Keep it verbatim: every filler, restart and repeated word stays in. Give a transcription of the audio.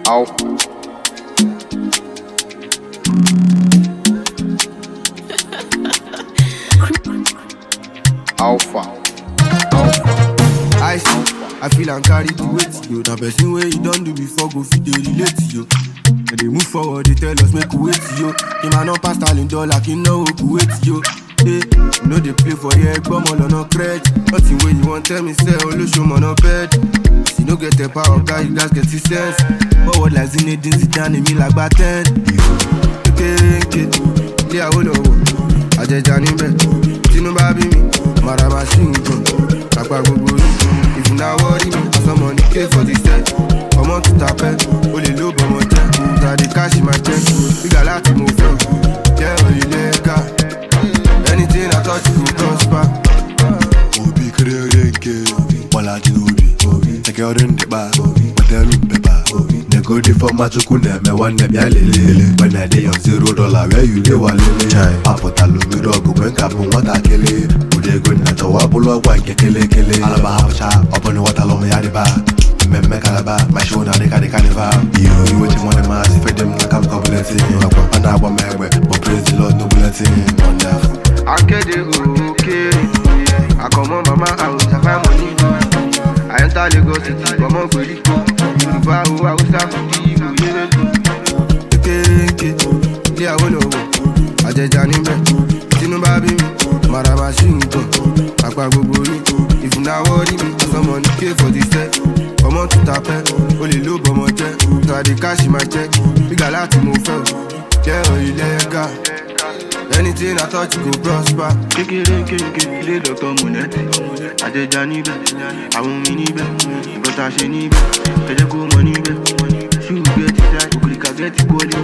Au. Alpha. Alpha. I see, I feel I'm carried the weight, yo. Now person where you don't do before go fit they relate to you. And they move forward, they tell us make we wait yo. Him a no pass styling dollar, he know who wait yo. Hey, you know they play for the egg, but all on no credit. Nothing when you want tell me say, oh, look, show me no bed. If you no get the power, guy, you guys get his sense. But what like Zinedine Zidane, me like Batten. Okay, okay, yeah, hold on. I just Johnny Bet. Tino baby me, Mara machine gun. Akwa gbogbo ni. If you not worry me, some money pay for this set. Come on to tap it, only low but my check. Try the cash in my check. We got lot to move from. Yeah, only lega. Anything I touch you prosper. Obi kere renke, wala jinobi. Take your in the bar, but tell me pepper. They go the format to kune me one ne bia lele. When I dey on zero dollar, where you dey walele. Apota lumi rogu when kapun wata kele. Ude go na to wabulo wan kele kele. Alaba hapcha, upon water lo me yadiba. Memme kalaba, my show na de kade carnival. You you wait one mass if them na come complete. And I want me but praise the Lord no bulletin. Wonderful. I get it okay. I come on mama house, I find money. I enter Lagos City, come on Kweli. Yoruba who I was talking to you, yeah. Okay, okay, yeah, hold on. I just Johnny Bet. Tino baby me, Mara machine gun. Akwa gbogbo ni. If you not worry me, some money pay for this set. Come on to tap it, only low but my check. Try the cash in my check. We got lot to move from. Yeah, only lega. Anything I thought you could prosper. Kékeré kékeré ilé dọ̀tọ̀ Mọ̀nẹ́tì. Àjẹjà níbẹ̀, àwọn mi níbẹ̀, ìbọ̀tà ṣe níbẹ̀, ẹ̀jẹ̀ kó mọ níbẹ̀. Ṣùgbọ́n get it right, òkìrìkà get it quality.